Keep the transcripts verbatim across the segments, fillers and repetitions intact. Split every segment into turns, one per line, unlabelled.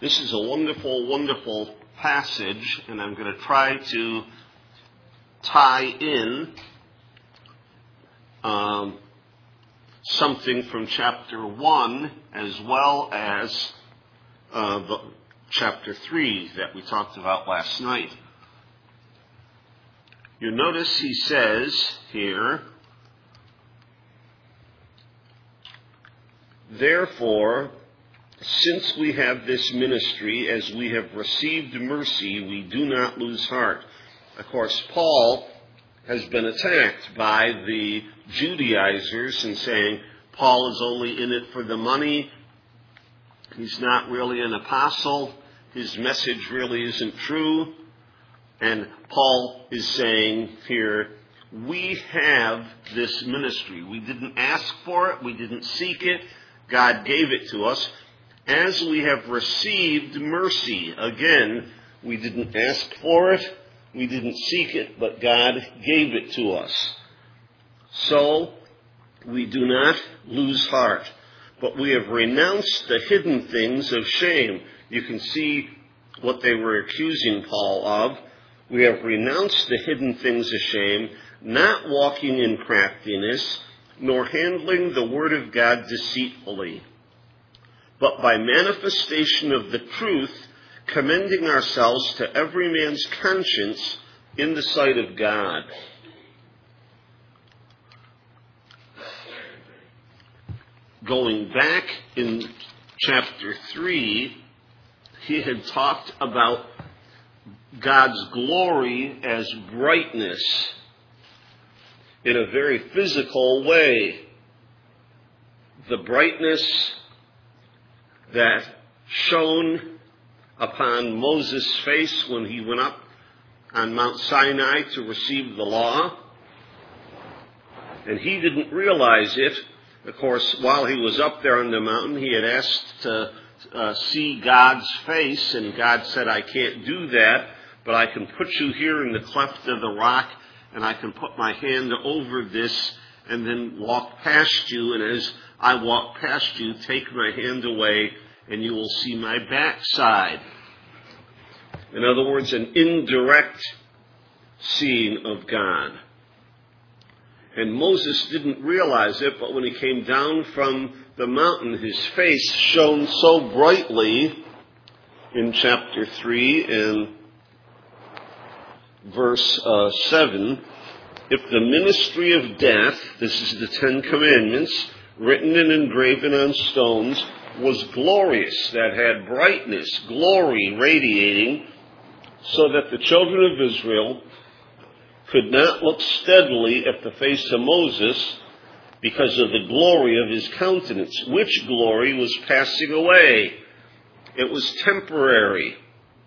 This is a wonderful, wonderful passage, and I'm going to try to tie in um, something from chapter one as well as uh, the, chapter three that we talked about last night. You notice he says here, therefore, since we have this ministry, as we have received mercy, we do not lose heart. Of course, Paul has been attacked by the Judaizers and saying Paul is only in it for the money. He's not really an apostle. His message really isn't true. And Paul is saying here, we have this ministry. We didn't ask for it. We didn't seek it. God gave it to us. As we have received mercy, again, we didn't ask for it, we didn't seek it, but God gave it to us. So, we do not lose heart, but we have renounced the hidden things of shame. You can see what they were accusing Paul of. We have renounced the hidden things of shame, not walking in craftiness, nor handling the word of God deceitfully, but by manifestation of the truth, commending ourselves to every man's conscience in the sight of God. Going back in chapter three, he had talked about God's glory as brightness in a very physical way. The brightness that shone upon Moses' face when he went up on Mount Sinai to receive the law. And he didn't realize it. Of course, while he was up there on the mountain, he had asked to uh, see God's face, and God said, I can't do that, but I can put you here in the cleft of the rock, and I can put my hand over this and then walk past you, and as I walk past you, take my hand away, and you will see my backside. In other words, an indirect seeing of God. And Moses didn't realize it, but when he came down from the mountain, his face shone so brightly in chapter three and verse uh, seven, if the ministry of death, this is the Ten Commandments, written and engraven on stones, was glorious, that had brightness, glory radiating, so that the children of Israel could not look steadily at the face of Moses because of the glory of his countenance, which glory was passing away. It was temporary.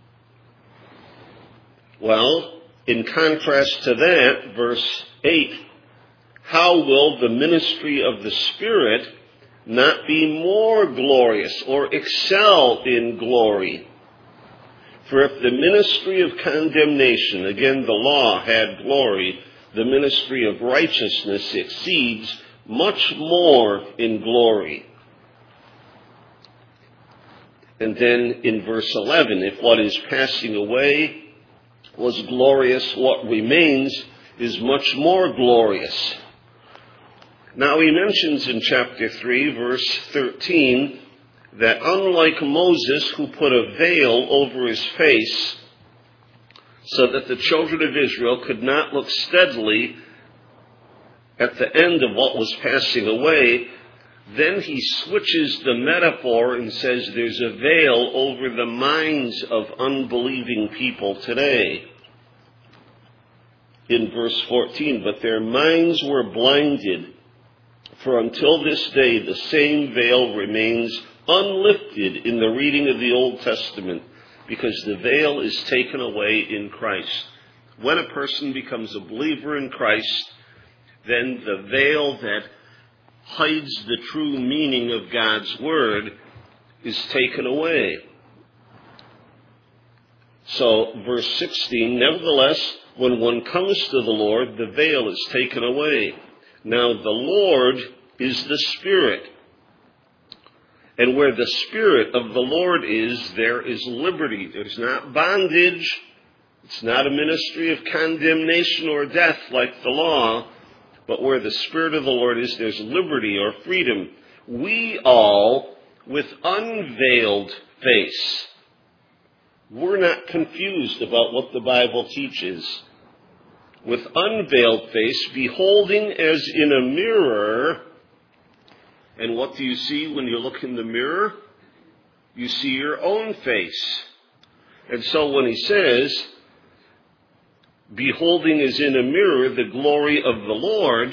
Well, in contrast to that, verse eight, how will the ministry of the Spirit not be more glorious or excel in glory? For if the ministry of condemnation, again the law had glory, the ministry of righteousness exceeds much more in glory. And then in verse eleven, if what is passing away was glorious, what remains is much more glorious. Now he mentions in chapter three, verse thirteen, that unlike Moses, who put a veil over his face so that the children of Israel could not look steadily at the end of what was passing away, then he switches the metaphor and says there's a veil over the minds of unbelieving people today. In verse fourteen, but their minds were blinded, for until this day the same veil remains unlifted in the reading of the Old Testament, because the veil is taken away in Christ. When a person becomes a believer in Christ, then the veil that hides the true meaning of God's Word is taken away. So, verse sixteen, nevertheless, when one comes to the Lord, the veil is taken away. Now, the Lord is the Spirit. And where the Spirit of the Lord is, there is liberty. There's not bondage. It's not a ministry of condemnation or death like the law. But where the Spirit of the Lord is, there's liberty or freedom. We all, with unveiled face, we're not confused about what the Bible teaches. With unveiled face, beholding as in a mirror. And what do you see when you look in the mirror? You see your own face. And so when he says, beholding as in a mirror the glory of the Lord,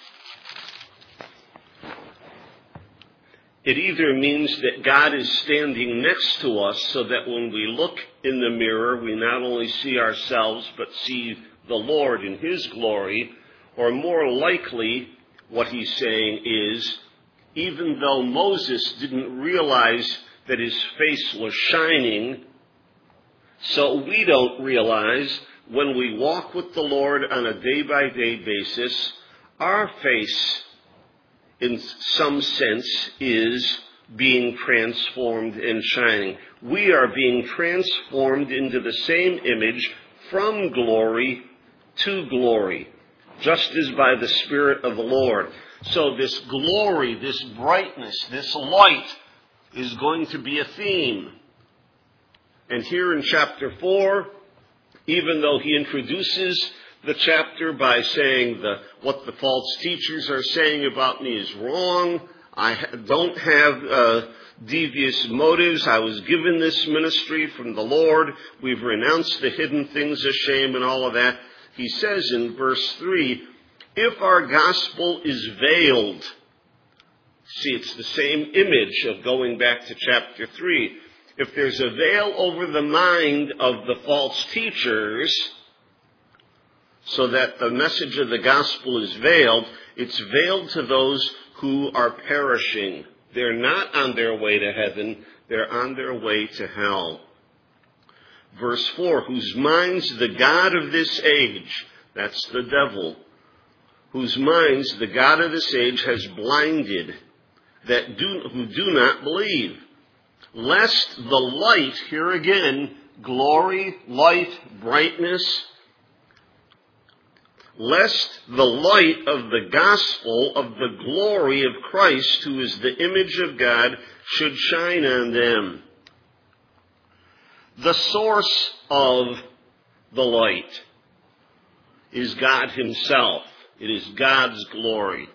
it either means that God is standing next to us so that when we look in the mirror, we not only see ourselves, but see the Lord in his glory, or more likely, what he's saying is, even though Moses didn't realize that his face was shining, so we don't realize when we walk with the Lord on a day-by-day basis, our face, in some sense, is being transformed and shining. We are being transformed into the same image from glory to glory, just as by the Spirit of the Lord. So this glory, this brightness, this light is going to be a theme. And here in chapter four, even though he introduces the chapter by saying the, what the false teachers are saying about me is wrong, I don't have uh, devious motives, I was given this ministry from the Lord, we've renounced the hidden things of shame and all of that, he says in verse three, if our gospel is veiled, see, it's the same image of going back to chapter three. If there's a veil over the mind of the false teachers, so that the message of the gospel is veiled, it's veiled to those who are perishing. They're not on their way to heaven, they're on their way to hell. Verse four, whose minds the God of this age, that's the devil, whose minds the God of this age has blinded, that do, who do not believe, lest the light, here again, glory, light, brightness, lest the light of the gospel of the glory of Christ, who is the image of God, should shine on them. The source of the light is God himself. It is God's glory.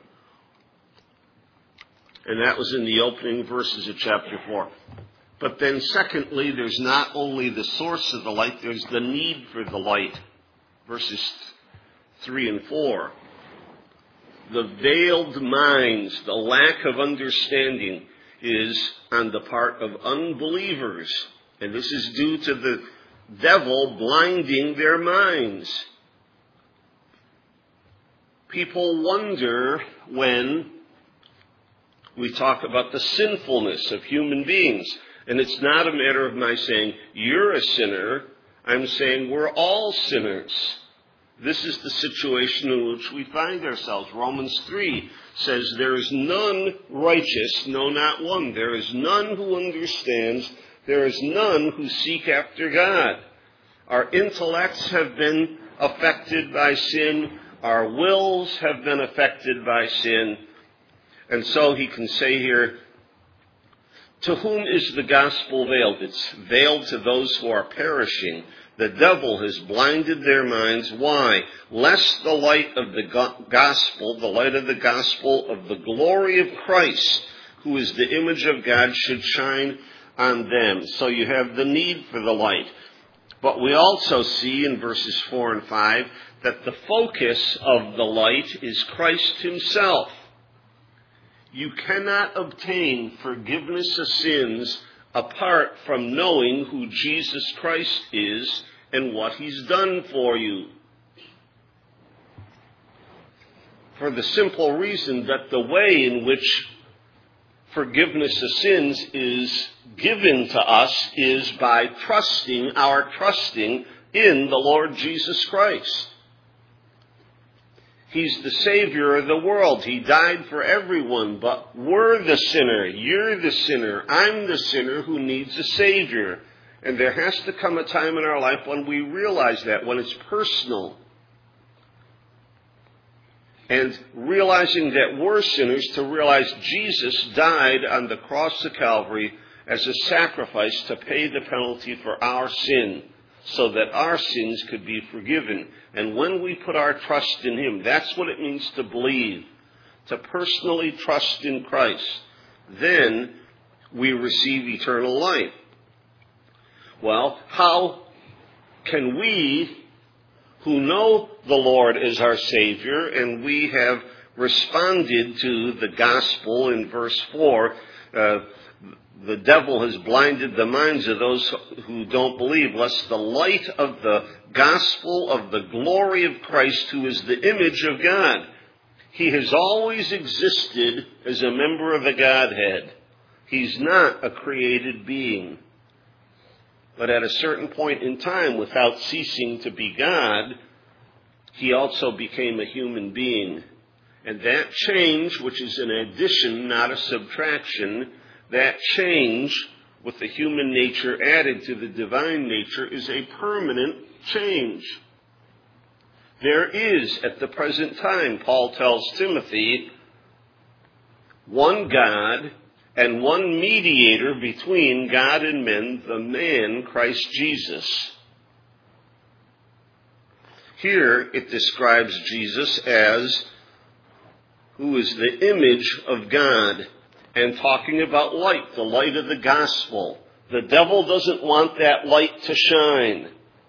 And that was in the opening verses of chapter four. But then secondly, there's not only the source of the light, there's the need for the light. Verses three and four. The veiled minds, the lack of understanding is on the part of unbelievers. And this is due to the devil blinding their minds. People wonder when we talk about the sinfulness of human beings. And it's not a matter of my saying, you're a sinner. I'm saying we're all sinners. This is the situation in which we find ourselves. Romans three says, there is none righteous, no, not one. There is none who understands. There is none who seek after God. Our intellects have been affected by sin. Our wills have been affected by sin. And so he can say here, to whom is the gospel veiled? It's veiled to those who are perishing. The devil has blinded their minds. Why? Lest the light of the gospel, the light of the gospel of the glory of Christ, who is the image of God, should shine on them. So you have the need for the light. But we also see in verses four and five that the focus of the light is Christ himself. You cannot obtain forgiveness of sins apart from knowing who Jesus Christ is and what he's done for you. For the simple reason that the way in which forgiveness of sins is given to us is by trusting, our trusting in the Lord Jesus Christ. He's the Savior of the world. He died for everyone, but we're the sinner. You're the sinner. I'm the sinner who needs a Savior. And there has to come a time in our life when we realize that, when it's personal. And realizing that we're sinners, to realize Jesus died on the cross of Calvary as a sacrifice to pay the penalty for our sin, so that our sins could be forgiven. And when we put our trust in Him, that's what it means to believe, to personally trust in Christ. Then we receive eternal life. Well, how can we, who know the Lord as our Savior, and we have responded to the gospel in verse four, uh, the devil has blinded the minds of those who don't believe, lest the light of the gospel of the glory of Christ, who is the image of God. He has always existed as a member of the Godhead. He's not a created being. But at a certain point in time, without ceasing to be God, He also became a human being. And that change, which is an addition, not a subtraction, that change with the human nature added to the divine nature is a permanent change. There is, at the present time, Paul tells Timothy, one God and one mediator between God and men, the man Christ Jesus. Here it describes Jesus as who is the image of God, and talking about light, the light of the gospel. The devil doesn't want that light to shine.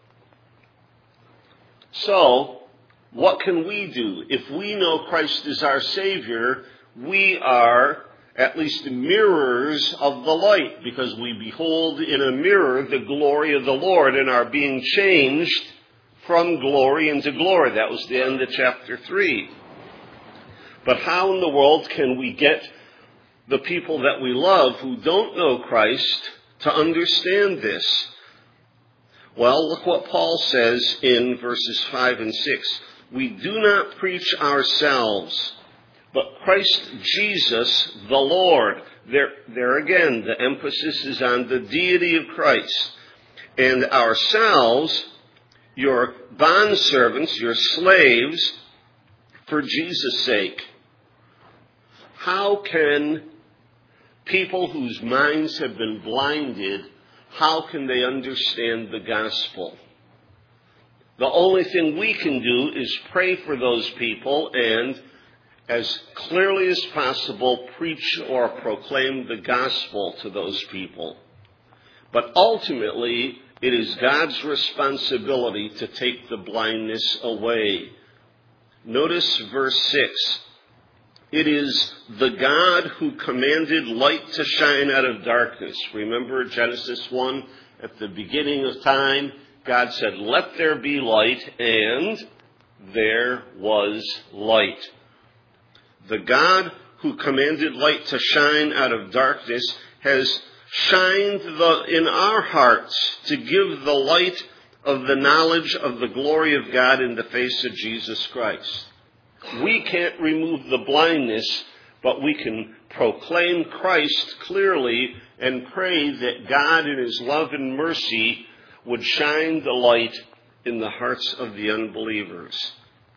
So, what can we do? If we know Christ is our Savior, we are at least mirrors of the light, because we behold in a mirror the glory of the Lord and are being changed from glory into glory. That was the end of chapter three. But how in the world can we get the people that we love who don't know Christ to understand this? Well, look what Paul says in verses five and six. We do not preach ourselves, but Christ Jesus the Lord. There, there again, the emphasis is on the deity of Christ. And ourselves, your bondservants, your slaves, for Jesus' sake. How can people whose minds have been blinded, how can they understand the gospel? The only thing we can do is pray for those people and, as clearly as possible, preach or proclaim the gospel to those people. But ultimately, it is God's responsibility to take the blindness away. Notice verse six. It is the God who commanded light to shine out of darkness. Remember Genesis one? At the beginning of time, God said, let there be light, and there was light. The God who commanded light to shine out of darkness has shined the, in our hearts to give the light of the knowledge of the glory of God in the face of Jesus Christ. We can't remove the blindness, but we can proclaim Christ clearly and pray that God in His love and mercy would shine the light in the hearts of the unbelievers.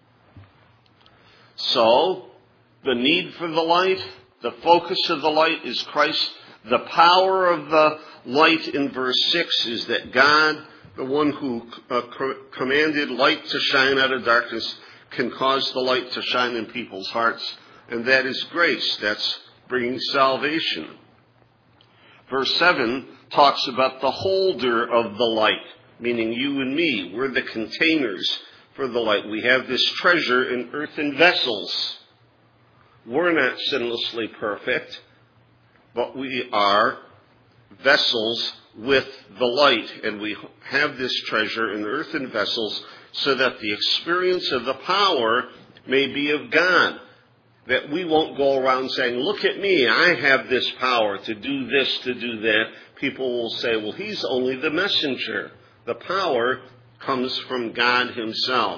So, the need for the light, the focus of the light is Christ. The power of the light in verse six is that God, the one who uh, commanded light to shine out of darkness, can cause the light to shine in people's hearts. And that is grace. That's bringing salvation. Verse seven talks about the holder of the light, meaning you and me. We're the containers for the light. We have this treasure in earthen vessels. We're not sinlessly perfect, but we are vessels with the light. And we have this treasure in earthen vessels so that the experience of the power may be of God. That we won't go around saying, look at me, I have this power to do this, to do that. People will say, well, he's only the messenger. The power comes from God Himself.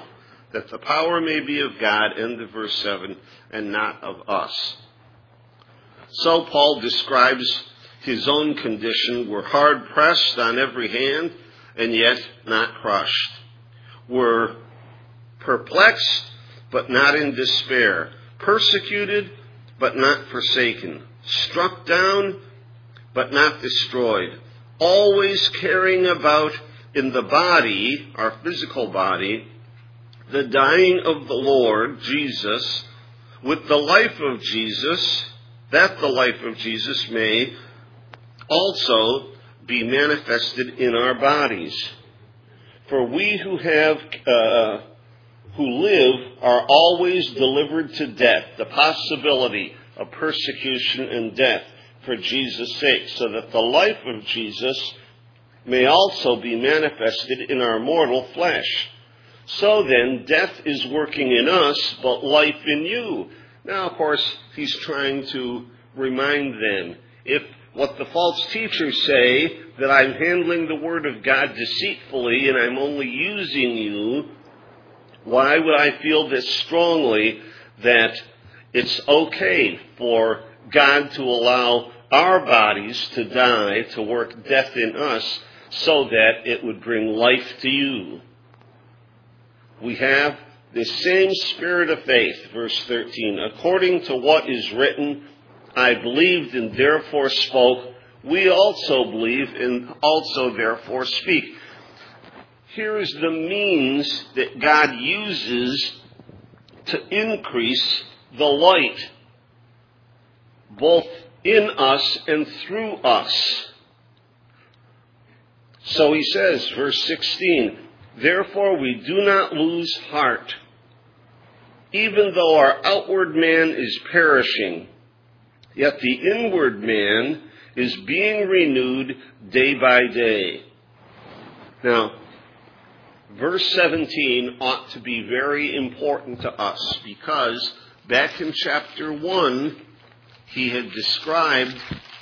that the power may be of God, end of verse seven, and not of us. So Paul describes his own condition. We're hard pressed on every hand, and yet not crushed. We're perplexed, but not in despair. Persecuted, but not forsaken. Struck down, but not destroyed. Always carrying about in the body, our physical body, the dying of the Lord Jesus, with the life of Jesus, that the life of Jesus may also be manifested in our bodies. For we who have, uh, who live are always delivered to death, the possibility of persecution and death for Jesus' sake, so that the life of Jesus may also be manifested in our mortal flesh. So then, death is working in us, but life in you. Now, of course, he's trying to remind them, if what the false teachers say, that I'm handling the word of God deceitfully and I'm only using you, why would I feel this strongly that it's okay for God to allow our bodies to die, to work death in us, so that it would bring life to you? We have the same spirit of faith, verse thirteen. According to what is written, I believed and therefore spoke. We also believe and also therefore speak. Here is the means that God uses to increase the light, both in us and through us. So he says, verse sixteen, therefore we do not lose heart, even though our outward man is perishing, yet the inward man is being renewed day by day. Now, verse seventeen ought to be very important to us, because back in chapter one, he had described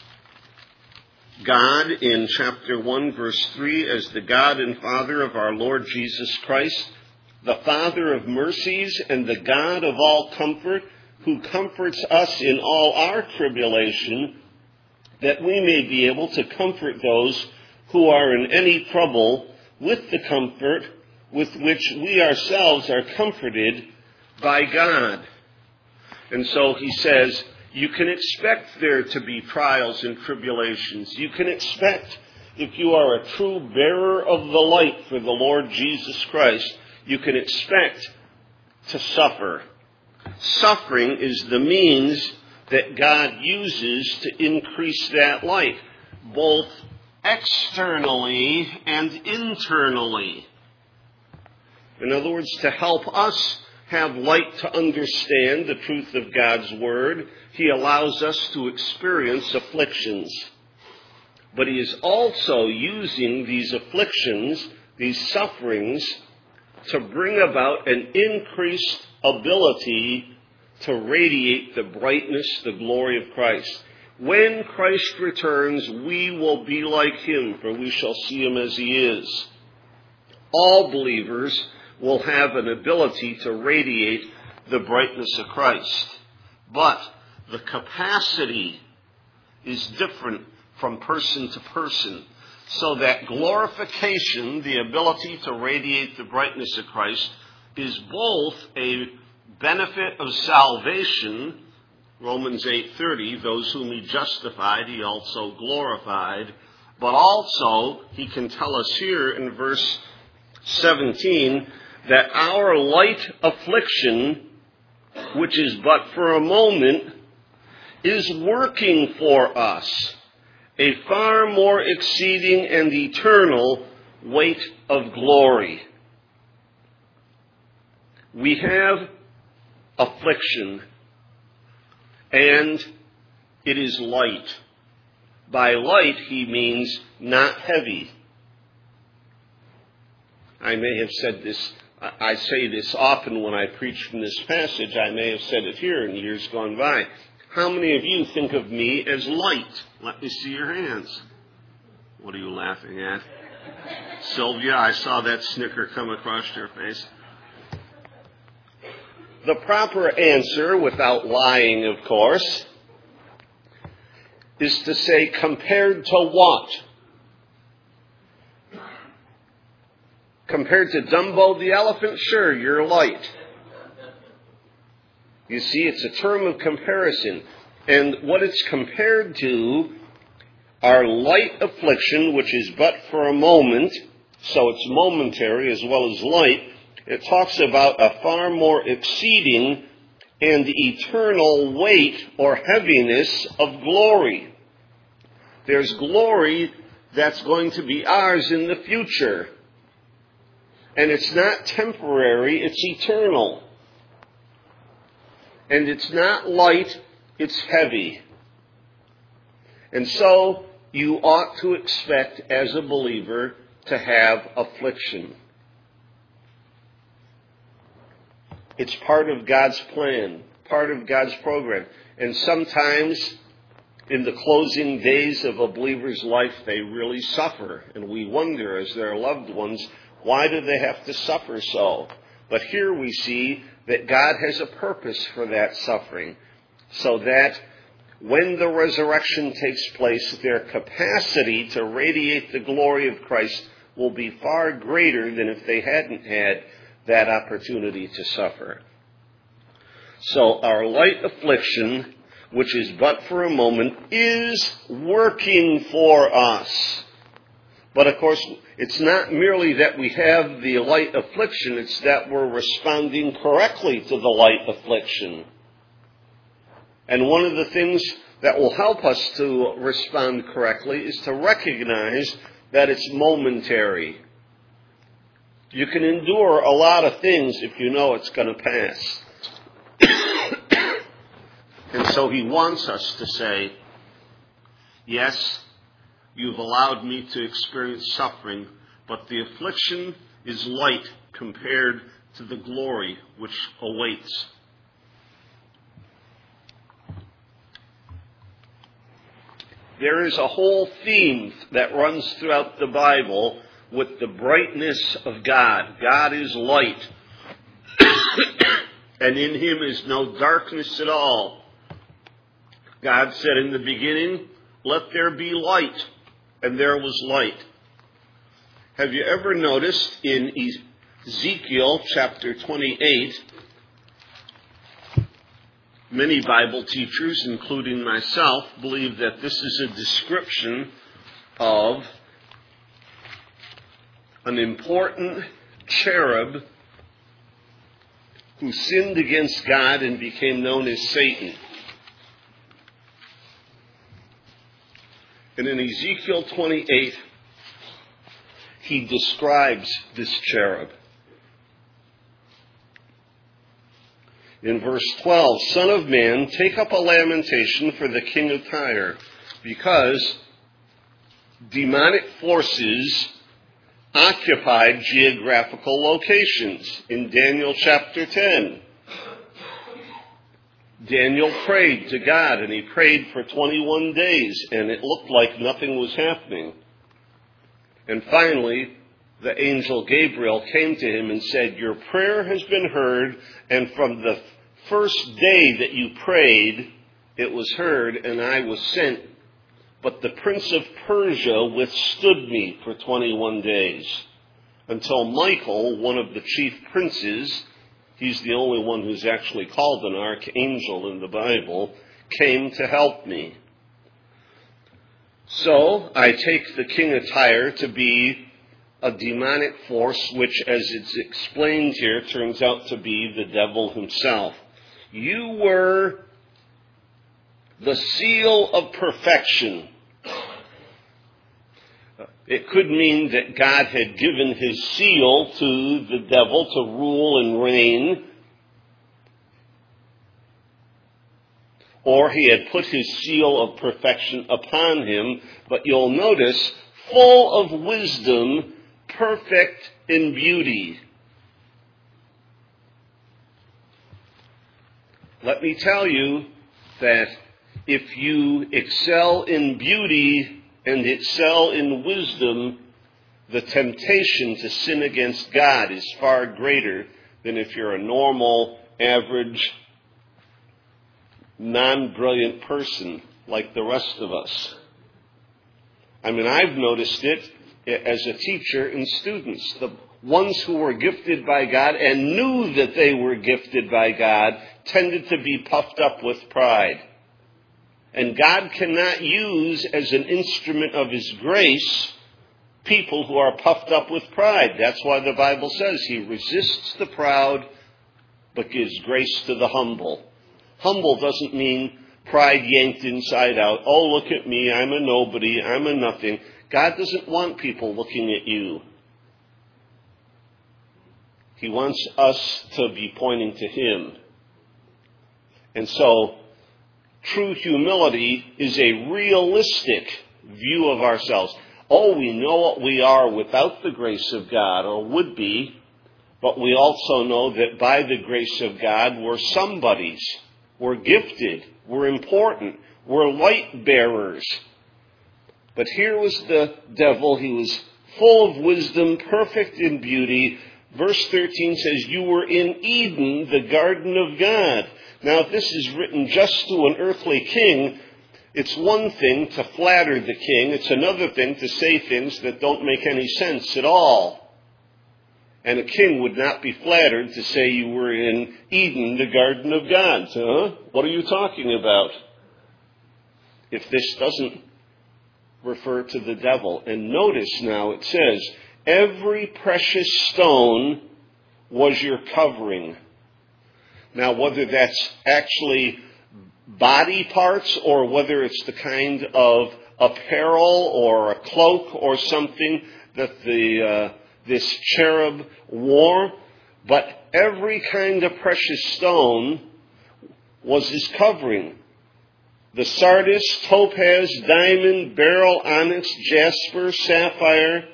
God in chapter one, verse three, as the God and Father of our Lord Jesus Christ, the Father of mercies and the God of all comfort, who comforts us in all our tribulation, that we may be able to comfort those who are in any trouble with the comfort with which we ourselves are comforted by God. And so he says, you can expect there to be trials and tribulations. You can expect, if you are a true bearer of the light for the Lord Jesus Christ, you can expect to suffer. Suffering is the means that God uses to increase that light, both externally and internally. In other words, to help us have light to understand the truth of God's Word, he allows us to experience afflictions. But he is also using these afflictions, these sufferings, to bring about an increased ability to radiate the brightness, the glory of Christ. When Christ returns, we will be like him, for we shall see him as he is. All believers will have an ability to radiate the brightness of Christ. But the capacity is different from person to person. So that glorification, the ability to radiate the brightness of Christ, is both a benefit of salvation, Romans eight thirty, those whom he justified, he also glorified. But also, he can tell us here in verse seventeen, that our light affliction, which is but for a moment, is working for us a far more exceeding and eternal weight of glory. We have affliction, and it is light. By light, he means not heavy. I may have said this, I say this often when I preach from this passage. I may have said it here in years gone by. How many of you think of me as light? Let me see your hands. What are you laughing at? Sylvia, I saw that snicker come across your face. The proper answer, without lying, of course, is to say, compared to what? Compared to Dumbo the elephant? Sure, you're light. You see, it's a term of comparison. And what it's compared to are light affliction, which is but for a moment, so it's momentary as well as light. It talks about a far more exceeding and eternal weight or heaviness of glory. There's glory that's going to be ours in the future. And it's not temporary, it's eternal. And it's not light, it's heavy. And so you ought to expect as a believer to have affliction. It's part of God's plan, part of God's program. And sometimes in the closing days of a believer's life, they really suffer. And we wonder, as their loved ones, why do they have to suffer so? But here we see that God has a purpose for that suffering, so that when the resurrection takes place, their capacity to radiate the glory of Christ will be far greater than if they hadn't had that opportunity to suffer. So our light affliction, which is but for a moment, is working for us. But of course, it's not merely that we have the light affliction, it's that we're responding correctly to the light affliction. And one of the things that will help us to respond correctly is to recognize that it's momentary. You can endure a lot of things if you know it's going to pass. And so he wants us to say, yes, you've allowed me to experience suffering, but the affliction is light compared to the glory which awaits. There is a whole theme that runs throughout the Bible with the brightness of God. God is light, and in him is no darkness at all. God said in the beginning, let there be light, and there was light. Have you ever noticed in Ezekiel chapter twenty-eight, many Bible teachers, including myself, believe that this is a description of an important cherub who sinned against God and became known as Satan. And in Ezekiel twenty-eight, he describes this cherub. In verse twelve, Son of man, take up a lamentation for the king of Tyre, because demonic forces occupied geographical locations. In Daniel chapter ten, Daniel prayed to God, and he prayed for twenty-one days, and it looked like nothing was happening. And finally, the angel Gabriel came to him and said, your prayer has been heard, and from the first day that you prayed, it was heard, and I was sent. But the prince of Persia withstood me for twenty-one days, until Michael, one of the chief princes, he's the only one who's actually called an archangel in the Bible, came to help me. So I take the king of Tyre to be a demonic force, which, as it's explained here, turns out to be the devil himself. You were the seal of perfection. It could mean that God had given his seal to the devil to rule and reign, or he had put his seal of perfection upon him. But you'll notice, full of wisdom, perfect in beauty. Let me tell you that if you excel in beauty and excel in wisdom, the temptation to sin against God is far greater than if you're a normal, average, non-brilliant person like the rest of us. I mean, I've noticed it as a teacher in students. The ones who were gifted by God and knew that they were gifted by God tended to be puffed up with pride. And God cannot use as an instrument of His grace people who are puffed up with pride. That's why the Bible says He resists the proud but gives grace to the humble. Humble doesn't mean pride yanked inside out. Oh, look at me, I'm a nobody, I'm a nothing. God doesn't want people looking at you. He wants us to be pointing to Him. And so, true humility is a realistic view of ourselves. Oh, we know what we are without the grace of God, or would be, but we also know that by the grace of God, we're somebodies. We're gifted. We're important. We're light bearers. But here was the devil. He was full of wisdom, perfect in beauty. Verse thirteen says, you were in Eden, the garden of God. Now, if this is written just to an earthly king, it's one thing to flatter the king. It's another thing to say things that don't make any sense at all. And a king would not be flattered to say you were in Eden, the garden of God. Huh? What are you talking about? If this doesn't refer to the devil. And notice now it says, every precious stone was your covering. Now, whether that's actually body parts or whether it's the kind of apparel or a cloak or something that the uh, this cherub wore, but every kind of precious stone was his covering. The sardius, topaz, diamond, beryl, onyx, jasper, sapphire,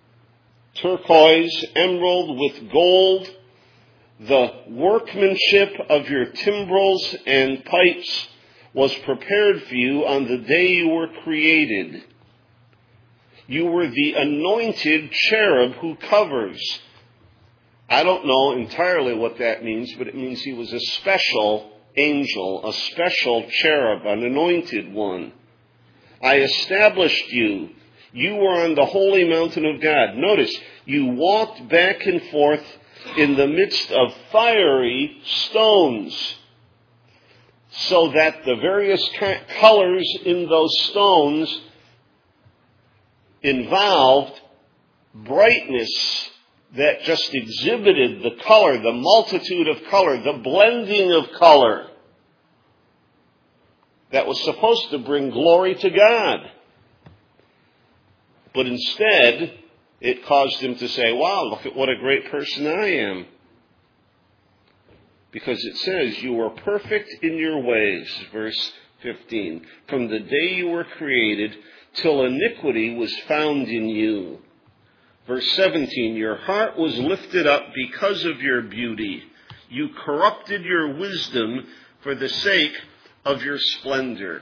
turquoise, emerald with gold, the workmanship of your timbrels and pipes was prepared for you on the day you were created. You were the anointed cherub who covers. I don't know entirely what that means, but it means he was a special angel, a special cherub, an anointed one. I established you. You were on the holy mountain of God. Notice, you walked back and forth in the midst of fiery stones, so that the various colors in those stones involved brightness that just exhibited the color, the multitude of color, the blending of color that was supposed to bring glory to God. But instead, it caused him to say, wow, look at what a great person I am. Because it says, you were perfect in your ways, verse fifteen. From the day you were created till iniquity was found in you. Verse seventeen, your heart was lifted up because of your beauty. You corrupted your wisdom for the sake of your splendor.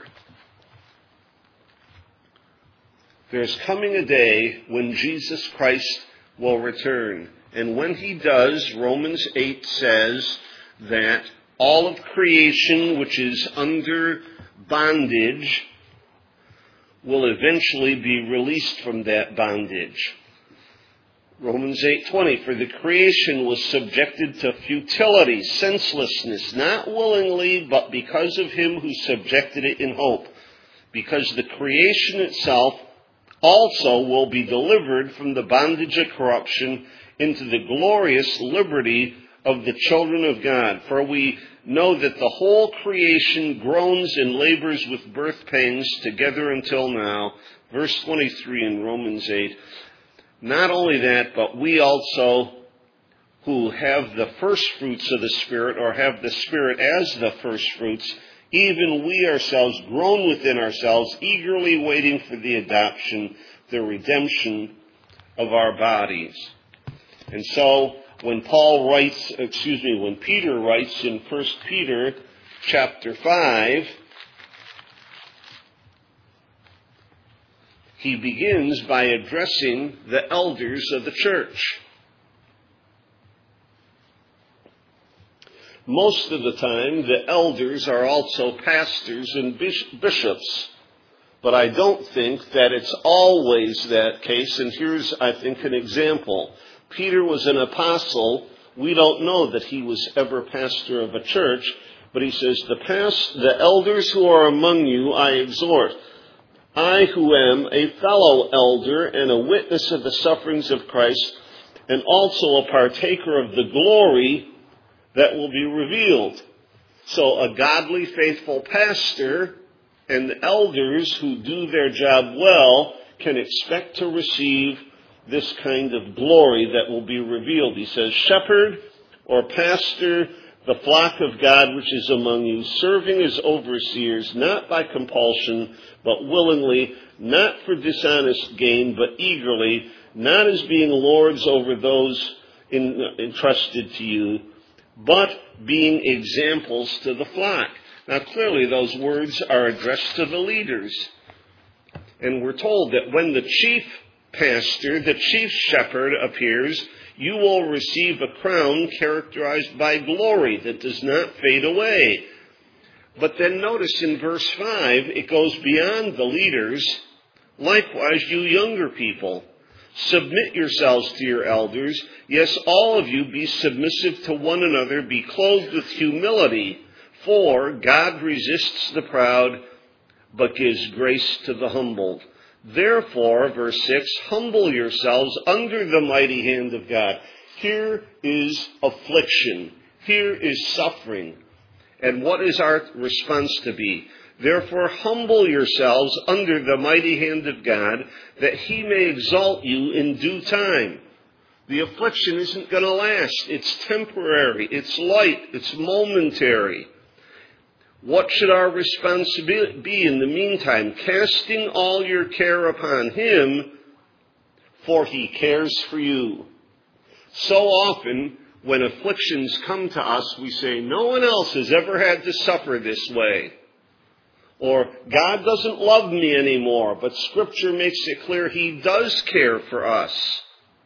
There's coming a day when Jesus Christ will return. And when he does, Romans eight says that all of creation which is under bondage will eventually be released from that bondage. Romans eight twenty, for the creation was subjected to futility, senselessness, not willingly, but because of him who subjected it in hope. Because the creation itself also will be delivered from the bondage of corruption into the glorious liberty of the children of God. For we know that the whole creation groans and labors with birth pains together until now. Verse twenty-three in Romans eight. Not only that, but we also who have the first fruits of the Spirit, or have the Spirit as the first fruits, even we ourselves groan within ourselves, eagerly waiting for the adoption, the redemption of our bodies. And so, when Paul writes, excuse me, when Peter writes in First Peter chapter five, he begins by addressing the elders of the church. Most of the time, the elders are also pastors and bishops. But I don't think that it's always that case. And here's, I think, an example. Peter was an apostle. We don't know that he was ever pastor of a church. But he says, the past, the elders who are among you, I exhort. I who am a fellow elder and a witness of the sufferings of Christ, and also a partaker of the glory that will be revealed. So a godly, faithful pastor and the elders who do their job well can expect to receive this kind of glory that will be revealed. He says, shepherd or pastor the flock of God which is among you, serving as overseers, not by compulsion, but willingly, not for dishonest gain, but eagerly, not as being lords over those in, entrusted to you, but being examples to the flock. Now, clearly, those words are addressed to the leaders. And we're told that when the chief pastor, the chief shepherd appears, you will receive a crown characterized by glory that does not fade away. But then notice in verse five, it goes beyond the leaders. Likewise, you younger people, submit yourselves to your elders. Yes, all of you be submissive to one another, be clothed with humility. For God resists the proud, but gives grace to the humbled. Therefore, verse six, humble yourselves under the mighty hand of God. Here is affliction. Here is suffering. And what is our response to be? Therefore, humble yourselves under the mighty hand of God, that he may exalt you in due time. The affliction isn't going to last. It's temporary. It's light. It's momentary. What should our response be in the meantime? Casting all your care upon him, for he cares for you. So often, when afflictions come to us, we say, no one else has ever had to suffer this way. Or, God doesn't love me anymore, but Scripture makes it clear he does care for us.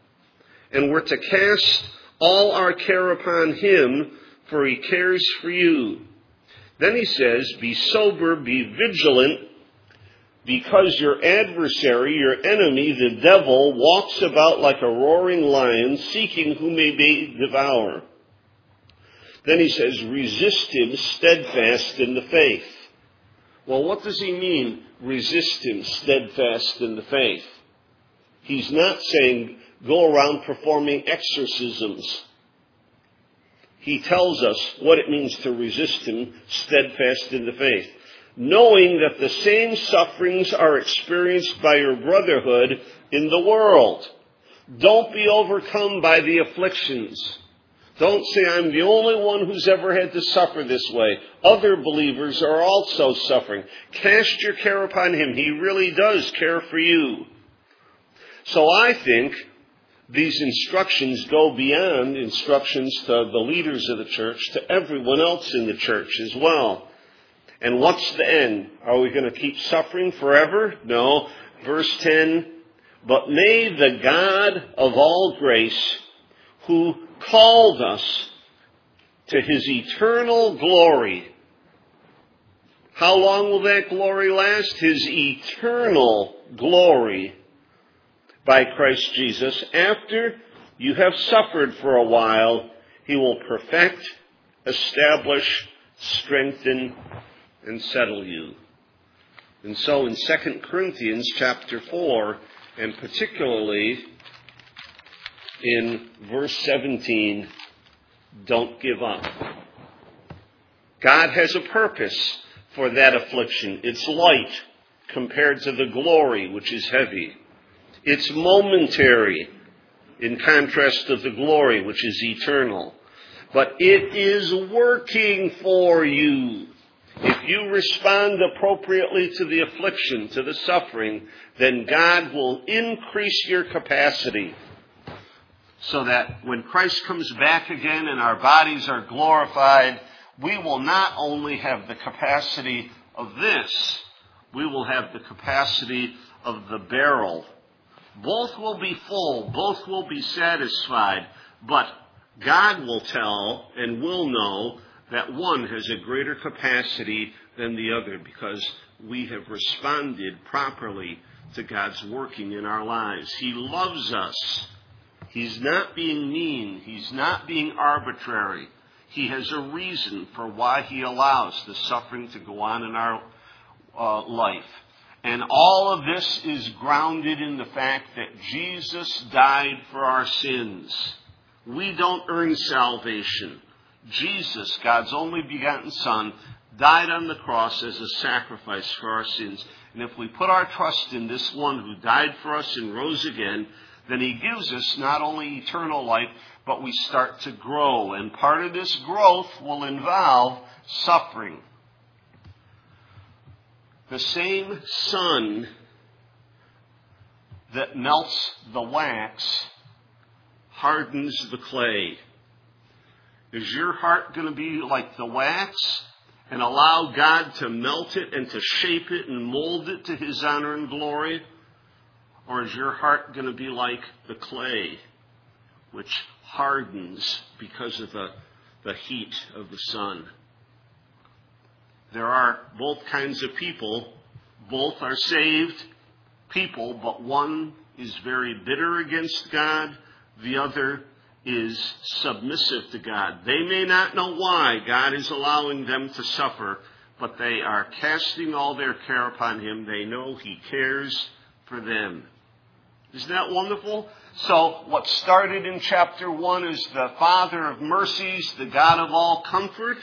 And we're to cast all our care upon him, for he cares for you. Then he says, be sober, be vigilant, because your adversary, your enemy, the devil, walks about like a roaring lion, seeking who may be devour. Then he says, resist him steadfast in the faith. Well, what does he mean, resist him steadfast in the faith? He's not saying go around performing exorcisms. He tells us what it means to resist him steadfast in the faith. Knowing that the same sufferings are experienced by your brotherhood in the world. Don't be overcome by the afflictions. Don't say, I'm the only one who's ever had to suffer this way. Other believers are also suffering. Cast your care upon him. He really does care for you. So I think these instructions go beyond instructions to the leaders of the church, to everyone else in the church as well. And what's the end? Are we going to keep suffering forever? No. Verse ten, but may the God of all grace, who called us to his eternal glory. How long will that glory last? His eternal glory. By Christ Jesus, after you have suffered for a while, he will perfect, establish, strengthen, and settle you. And so in Second Corinthians chapter four, and particularly in verse seventeen, don't give up. God has a purpose for that affliction. It's light compared to the glory, which is heavy. It's momentary in contrast to the glory, which is eternal. But it is working for you. If you respond appropriately to the affliction, to the suffering, then God will increase your capacity so that when Christ comes back again and our bodies are glorified, we will not only have the capacity of this, we will have the capacity of the barrel. Both will be full, both will be satisfied, but God will tell and will know that one has a greater capacity than the other because we have responded properly to God's working in our lives. He loves us. He's not being mean. He's not being arbitrary. He has a reason for why he allows the suffering to go on in our uh, life. And all of this is grounded in the fact that Jesus died for our sins. We don't earn salvation. Jesus, God's only begotten Son, died on the cross as a sacrifice for our sins. And if we put our trust in this one who died for us and rose again, then he gives us not only eternal life, but we start to grow. And part of this growth will involve suffering. The same sun that melts the wax hardens the clay. Is your heart going to be like the wax and allow God to melt it and to shape it and mold it to his honor and glory? Or is your heart going to be like the clay, which hardens because of the, the heat of the sun? There are both kinds of people. Both are saved people, but one is very bitter against God. The other is submissive to God. They may not know why God is allowing them to suffer, but they are casting all their care upon him. They know he cares for them. Isn't that wonderful? So what started in chapter one as the Father of mercies, the God of all comfort,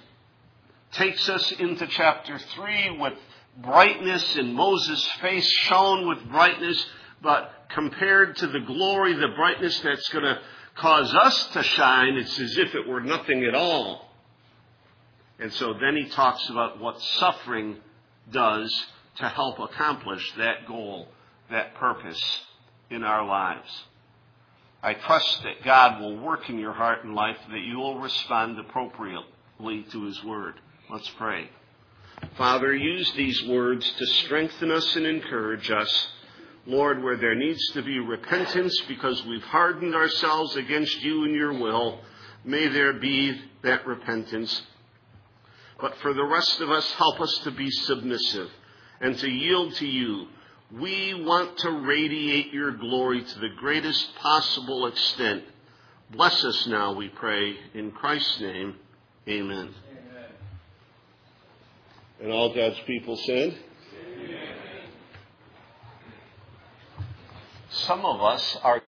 takes us into chapter three with brightness, and Moses' face shone with brightness, but compared to the glory, the brightness that's going to cause us to shine, it's as if it were nothing at all. And so then he talks about what suffering does to help accomplish that goal, that purpose in our lives. I trust that God will work in your heart and life, that you will respond appropriately to his word. Let's pray. Father, use these words to strengthen us and encourage us. Lord, where there needs to be repentance because we've hardened ourselves against you and your will, may there be that repentance. But for the rest of us, help us to be submissive and to yield to you. We want to radiate your glory to the greatest possible extent. Bless us now, we pray. In Christ's name, amen. Amen. And all God's people said? Amen. Some of us are